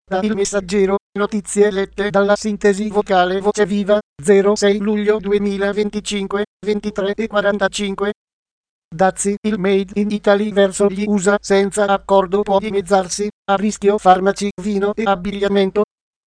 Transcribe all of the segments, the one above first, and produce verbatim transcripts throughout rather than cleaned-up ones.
Da Il Messaggero, notizie lette dalla sintesi vocale Voce Viva, zero sei luglio duemilaventicinque, ventitré e quarantacinque. Dazi, il Made in Italy verso gli U S A senza accordo può dimezzarsi, a rischio farmaci, vino e abbigliamento.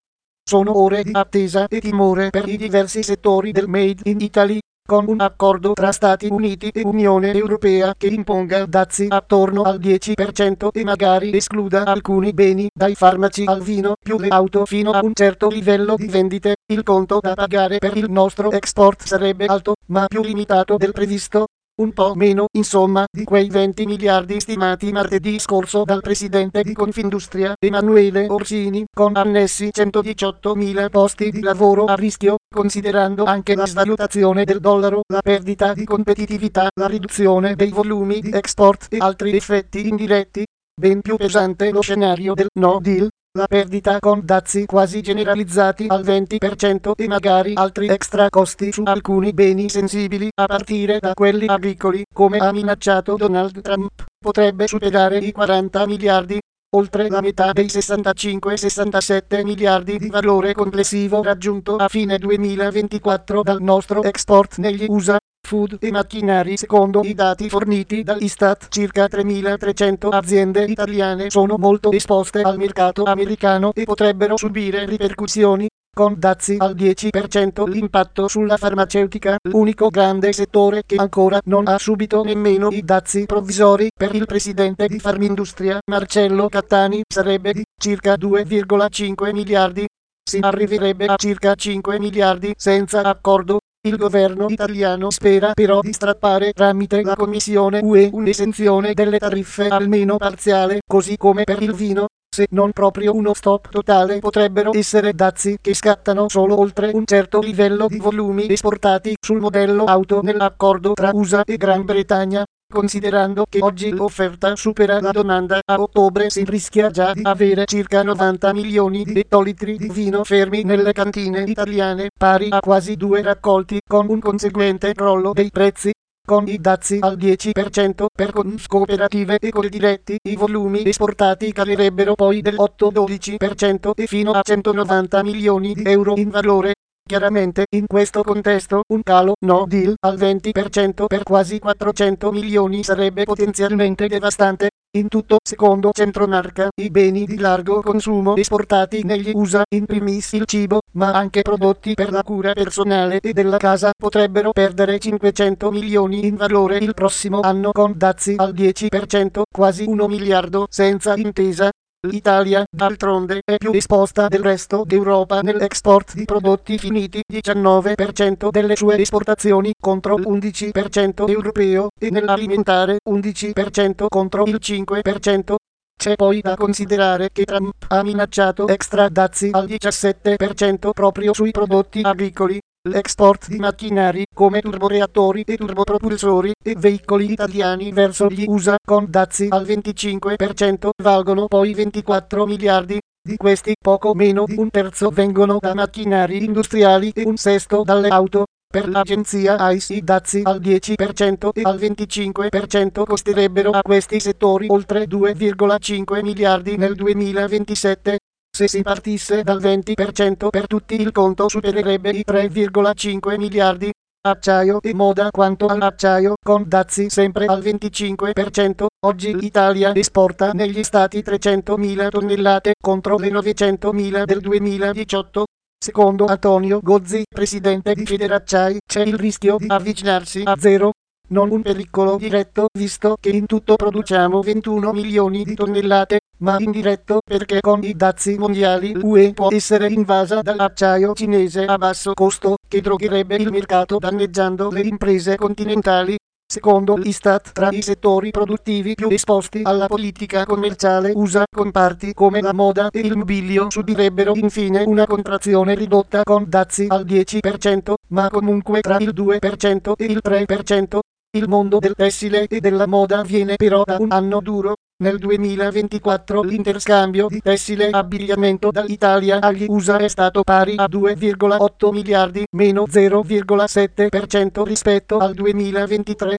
Sono ore di attesa e timore per i diversi settori del Made in Italy, con un accordo tra Stati Uniti e Unione Europea che imponga dazi attorno al dieci per cento e magari escluda alcuni beni, dai farmaci al vino, più le auto fino a un certo livello di vendite. Il conto da pagare per il nostro export sarebbe alto, ma più limitato del previsto. Un po' meno, insomma, di quei venti miliardi stimati martedì scorso dal presidente di Confindustria, Emanuele Orsini, con annessi centodiciottomila posti di lavoro a rischio, considerando anche la svalutazione del dollaro, la perdita di competitività, la riduzione dei volumi di export e altri effetti indiretti. Ben più pesante lo scenario del no deal. La perdita con dazi quasi generalizzati al venti per cento e magari altri extra costi su alcuni beni sensibili, a partire da quelli agricoli, come ha minacciato Donald Trump, potrebbe superare i quaranta miliardi, oltre la metà dei sessantacinque sessantasette miliardi di valore complessivo raggiunto a fine duemilaventiquattro dal nostro export negli U S A. Food e macchinari. Secondo i dati forniti dall'Istat, circa tremilatrecento aziende italiane sono molto esposte al mercato americano e potrebbero subire ripercussioni. Con dazi al dieci per cento l'impatto sulla farmaceutica, l'unico grande settore che ancora non ha subito nemmeno i dazi provvisori, per il presidente di Farmindustria, Marcello Cattani, sarebbe di circa due virgola cinque miliardi. Si arriverebbe a circa cinque miliardi senza accordo. Il governo italiano spera però di strappare tramite la Commissione U E un'esenzione delle tariffe almeno parziale, così come per il vino. Se non proprio uno stop totale, potrebbero essere dazi che scattano solo oltre un certo livello di volumi esportati sul modello auto nell'accordo tra U S A e Gran Bretagna. Considerando che oggi l'offerta supera la domanda, a ottobre si rischia già di avere circa novanta milioni di ettolitri di vino fermi nelle cantine italiane, pari a quasi due raccolti, con un conseguente crollo dei prezzi. Con i dazi al dieci per cento per cooperative e coldiretti, i volumi esportati calerebbero poi del otto dodici per cento e fino a centonovanta milioni di euro in valore. Chiaramente, in questo contesto, un calo no deal al venti per cento per quasi quattrocento milioni sarebbe potenzialmente devastante. In tutto, secondo Centromarca, i beni di largo consumo esportati negli U S A, in primis il cibo, ma anche prodotti per la cura personale e della casa, potrebbero perdere cinquecento milioni in valore il prossimo anno con dazi al dieci per cento, quasi uno miliardo, senza intesa. L'Italia, d'altronde, è più esposta del resto d'Europa nell'export di prodotti finiti, diciannove per cento delle sue esportazioni contro l'undici per cento europeo, e nell'alimentare undici per cento contro il cinque per cento. C'è poi da considerare che Trump ha minacciato extra dazi al diciassette per cento proprio sui prodotti agricoli. L'export di macchinari, come turboreattori e turbopropulsori, e veicoli italiani verso gli U S A, con dazi al venticinque per cento, valgono poi ventiquattro miliardi. Di questi, poco meno di un terzo vengono da macchinari industriali e un sesto dalle auto. Per l'agenzia A I S i dazi al dieci per cento e al venticinque per cento costerebbero a questi settori oltre due virgola cinque miliardi nel duemilaventisette. Se si partisse dal venti per cento per tutti, il conto supererebbe i tre virgola cinque miliardi. Acciaio e moda. Quanto all'acciaio, con dazi sempre al venticinque per cento, oggi l'Italia esporta negli stati trecentomila tonnellate contro le novecentomila del duemiladiciotto. Secondo Antonio Gozzi, presidente di Federacciai, c'è il rischio di avvicinarsi a zero. Non un pericolo diretto, visto che in tutto produciamo ventuno milioni di tonnellate, ma indiretto perché con i dazi mondiali l'U E può essere invasa dall'acciaio cinese a basso costo, che drogherebbe il mercato danneggiando le imprese continentali. Secondo l'Istat, tra i settori produttivi più esposti alla politica commerciale U S A, comparti come la moda e il mobilio subirebbero infine una contrazione ridotta con dazi al dieci per cento, ma comunque tra il due per cento e il tre per cento. Il mondo del tessile e della moda viene però da un anno duro. Nel duemilaventiquattro l'interscambio di tessile e abbigliamento dall'Italia agli U S A è stato pari a due virgola otto miliardi, meno zero virgola sette per cento rispetto al duemilaventitré.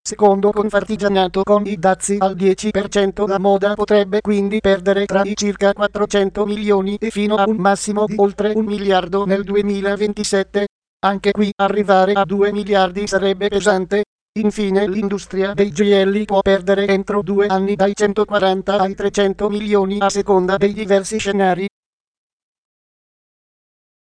Secondo Confartigianato, con i dazi al dieci per cento la moda potrebbe quindi perdere tra i circa quattrocento milioni e fino a un massimo di oltre un miliardo nel duemilaventisette. Anche qui arrivare a due miliardi sarebbe pesante. Infine l'industria dei gioielli può perdere entro due anni dai centoquaranta ai trecento milioni a seconda dei diversi scenari.